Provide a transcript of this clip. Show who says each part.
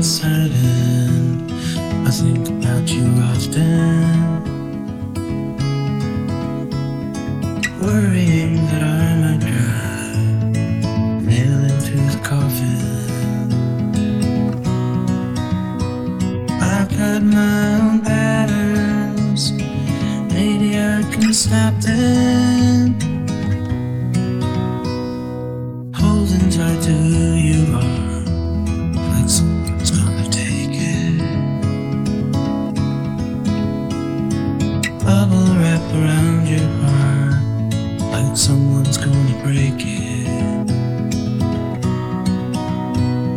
Speaker 1: silent. I think about you often, worrying that I might cry, nail into the coffin. I've got my own patterns, maybe I can stop them.